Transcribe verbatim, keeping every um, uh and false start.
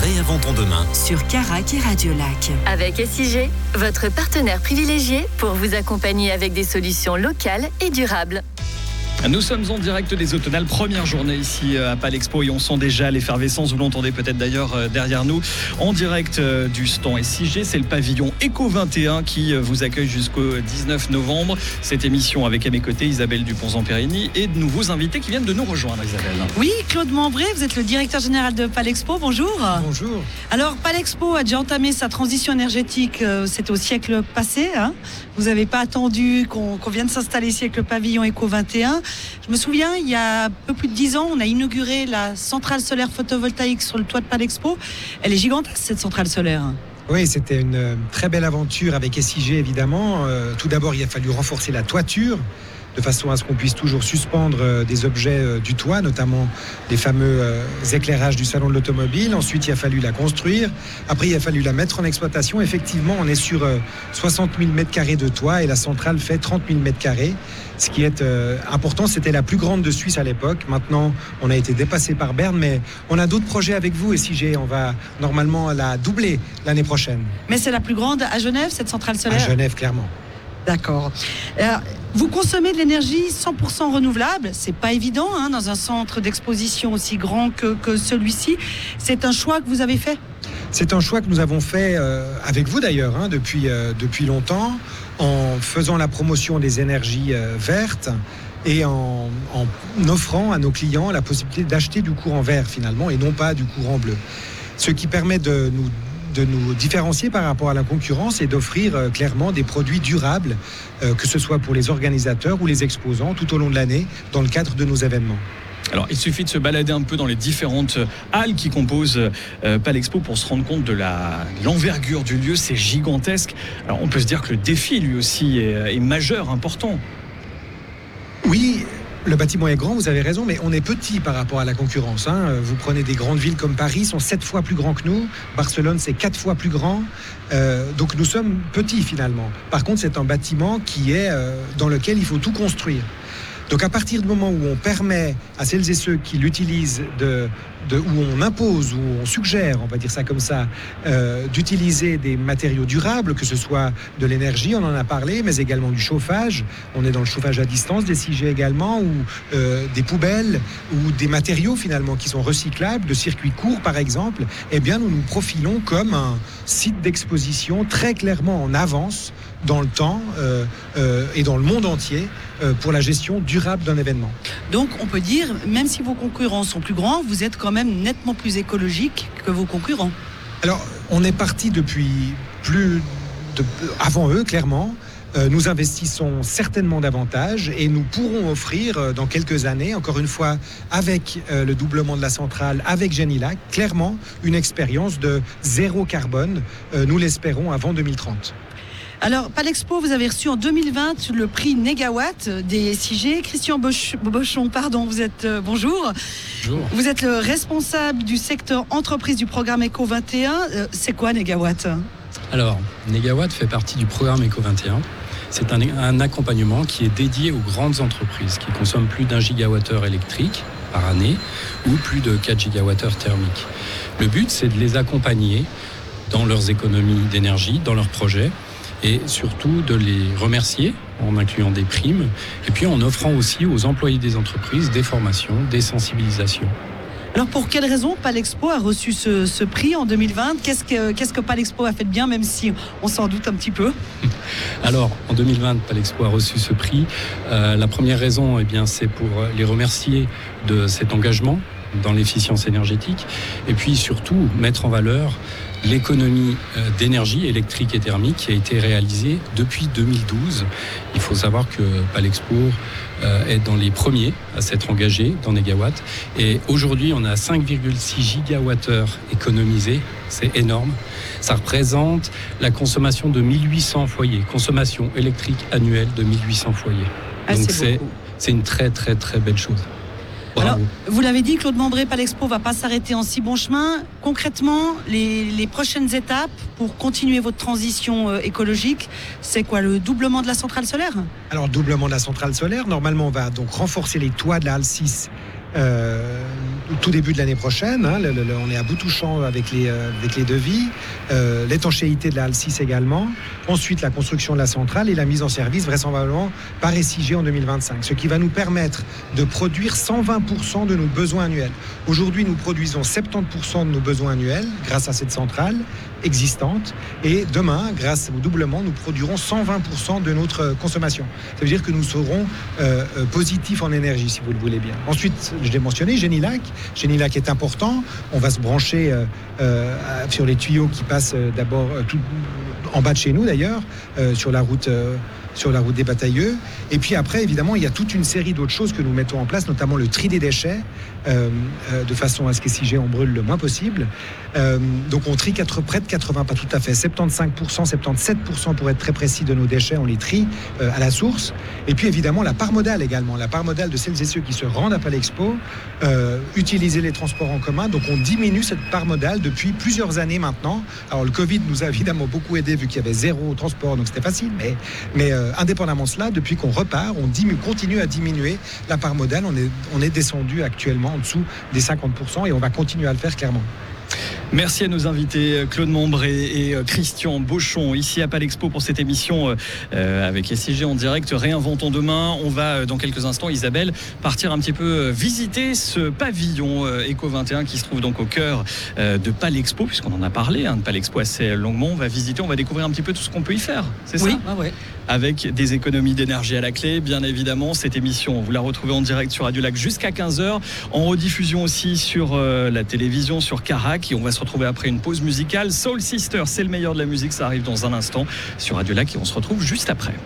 Réinventons demain. Sur Carac et Radio Lac. Avec S I G, votre partenaire privilégié pour vous accompagner avec des solutions locales et durables. Nous sommes en direct des Automnales, première journée ici à Palexpo et on sent déjà l'effervescence, vous l'entendez peut-être d'ailleurs derrière nous, en direct du stand S I G, c'est le pavillon Eco vingt et un qui vous accueille jusqu'au dix-neuf novembre. Cette émission avec à mes côtés Isabelle Dupont-Zamperini et de nouveaux invités qui viennent de nous rejoindre, Isabelle. Oui, Claude Membré, vous êtes le directeur général de Palexpo, bonjour. Bonjour. Alors Palexpo a déjà entamé sa transition énergétique, c'était au siècle passé, hein. Vous n'avez pas attendu qu'on, qu'on vienne s'installer ici avec le pavillon Eco vingt et un. Je me souviens, il y a un peu plus de dix ans, on a inauguré la centrale solaire photovoltaïque sur le toit de Palexpo. Elle est gigantesque, cette centrale solaire. Oui, c'était une très belle aventure avec S I G, évidemment. Euh, tout d'abord, il a fallu renforcer la toiture, de façon à ce qu'on puisse toujours suspendre des objets du toit, notamment les fameux éclairages du salon de l'automobile. Ensuite, il a fallu la construire. Après, il a fallu la mettre en exploitation. Effectivement, on est sur soixante mille mètres carrés de toit et la centrale fait trente mille mètres carrés. Ce qui est euh, important, c'était la plus grande de Suisse à l'époque. Maintenant, on a été dépassé par Berne, mais on a d'autres projets avec vous, S I G. On va normalement la doubler l'année prochaine. Mais c'est la plus grande à Genève, cette centrale solaire ? À Genève, clairement. D'accord. Euh, vous consommez de l'énergie cent pour cent renouvelable. C'est pas évident hein, dans un centre d'exposition aussi grand que, que celui-ci. C'est un choix que vous avez fait ? C'est un choix que nous avons fait euh, avec vous d'ailleurs hein, depuis, euh, depuis longtemps, en faisant la promotion des énergies euh, vertes et en, en offrant à nos clients la possibilité d'acheter du courant vert finalement et non pas du courant bleu. Ce qui permet de nous de nous différencier par rapport à la concurrence et d'offrir euh, clairement des produits durables, euh, que ce soit pour les organisateurs ou les exposants tout au long de l'année dans le cadre de nos événements. Alors, il suffit de se balader un peu dans les différentes halles qui composent euh, Palexpo pour se rendre compte de la, l'envergure du lieu, c'est gigantesque. Alors, on peut se dire que le défi, lui aussi, est, est majeur, important. Oui, le bâtiment est grand, vous avez raison, mais on est petit par rapport à la concurrence. Hein. Vous prenez des grandes villes comme Paris, sont sept fois plus grands que nous. Barcelone, c'est quatre fois plus grand. Euh, donc nous sommes petits finalement. Par contre, c'est un bâtiment qui est euh, dans lequel il faut tout construire. Donc à partir du moment où on permet à celles et ceux qui l'utilisent, de, de, où on impose, où on suggère, on va dire ça comme ça, euh, d'utiliser des matériaux durables, que ce soit de l'énergie, on en a parlé, mais également du chauffage. On est dans le chauffage à distance, des S I G également, ou euh, des poubelles, ou des matériaux finalement qui sont recyclables, de circuits courts par exemple. Eh bien nous nous profilons comme un site d'exposition très clairement en avance dans le temps euh, euh, et dans le monde entier euh, pour la gestion durable d'un événement. Donc on peut dire, même si vos concurrents sont plus grands, vous êtes quand même nettement plus écologique que vos concurrents. Alors on est parti depuis plus de, avant eux clairement. Euh, nous investissons certainement davantage et nous pourrons offrir euh, dans quelques années, encore une fois avec euh, le doublement de la centrale, avec Genilac, clairement une expérience de zéro carbone, euh, nous l'espérons avant deux mille trente. Alors, Palexpo, vous avez reçu en deux mille vingt le prix Négawatt des S I G. Christian Boch- Bochon, pardon, vous êtes euh, bonjour. Bonjour. Vous êtes le responsable du secteur entreprise du programme Eco vingt et un. Euh, c'est quoi Négawatt ? Alors, Négawatt fait partie du programme Eco vingt et un. C'est un, un accompagnement qui est dédié aux grandes entreprises qui consomment plus d'un gigawattheure électrique par année ou plus de quatre gigawattheures thermiques. Le but, c'est de les accompagner dans leurs économies d'énergie, dans leurs projets, et surtout de les remercier en incluant des primes et puis en offrant aussi aux employés des entreprises des formations, des sensibilisations. Alors pour quelle raison Palexpo a reçu ce, ce prix en deux mille vingt ? Qu'est-ce que, qu'est-ce que Palexpo a fait de bien, même si on s'en doute un petit peu ? Alors en deux mille vingt, Palexpo a reçu ce prix. Euh, la première raison, eh bien, c'est pour les remercier de cet engagement dans l'efficience énergétique et puis surtout mettre en valeur l'économie d'énergie électrique et thermique qui a été réalisée depuis deux mille douze. Il faut savoir que Palexpo est dans les premiers à s'être engagé dans Négawatt. Et aujourd'hui, on a cinq virgule six gigawattheures économisés. C'est énorme. Ça représente la consommation de mille huit cents foyers, consommation électrique annuelle de mille huit cents foyers. Ah, Donc c'est, c'est, c'est une très très très belle chose. Bravo. Alors, vous l'avez dit, Claude Membré, Palexpo ne va pas s'arrêter en si bon chemin. Concrètement, les, les prochaines étapes pour continuer votre transition euh, écologique, c'est quoi, le doublement de la centrale solaire ? Alors, le doublement de la centrale solaire, normalement, on va donc renforcer les toits de la halle six euh, tout début de l'année prochaine. Hein, le, le, on est à bout touchant avec les, euh, avec les devis. Euh, l'étanchéité de la Halle six également. Ensuite, la construction de la centrale et la mise en service vraisemblablement par S I G en deux mille vingt-cinq. Ce qui va nous permettre de produire cent vingt pour cent de nos besoins annuels. Aujourd'hui, nous produisons soixante-dix pour cent de nos besoins annuels grâce à cette centrale existante. Et demain, grâce au doublement, nous produirons cent vingt pour cent de notre consommation. Ça veut dire que nous serons euh, positifs en énergie, si vous le voulez bien. Ensuite, je l'ai mentionné, Génilac. Génilac est important. On va se brancher euh, euh, sur les tuyaux qui passent euh, d'abord euh, tout en bas de chez nous, d'ailleurs, euh, sur la route... Euh, sur la route des Batailleux. Et puis après, évidemment, il y a toute une série d'autres choses que nous mettons en place, notamment le tri des déchets, euh, euh, de façon à ce que S I G en brûle le moins possible. Euh, donc on trie quatre, près de quatre-vingts, pas tout à fait, soixante-quinze pour cent, soixante-dix-sept pour cent pour être très précis de nos déchets, on les trie euh, à la source. Et puis évidemment, la part modale également, la part modale de celles et ceux qui se rendent à Palexpo, euh, utiliser les transports en commun. Donc on diminue cette part modale depuis plusieurs années maintenant. Alors le Covid nous a évidemment beaucoup aidé vu qu'il y avait zéro transport, donc c'était facile, mais, mais euh, indépendamment de cela, depuis qu'on repart, on diminue, continue à diminuer la part modale. On est, on est descendu actuellement en dessous des cinquante pour cent et on va continuer à le faire clairement. Merci à nos invités Claude Mombré et Christian Bochon ici à Palexpo pour cette émission euh, avec S I G en direct. Réinventons demain. On va dans quelques instants, Isabelle, partir un petit peu visiter ce pavillon euh, Eco vingt et un qui se trouve donc au cœur euh, de Palexpo, puisqu'on en a parlé hein, de Palexpo assez longuement. On va visiter, on va découvrir un petit peu tout ce qu'on peut y faire. C'est oui. ça ah ouais. Avec des économies d'énergie à la clé, bien évidemment. Cette émission, vous la retrouvez en direct sur Radio Lac jusqu'à quinze heures, en rediffusion aussi sur euh, la télévision, sur Carac. Et on va se retrouver après une pause musicale. Soul Sister, c'est le meilleur de la musique, ça arrive dans un instant sur Radio Lac et on se retrouve juste après.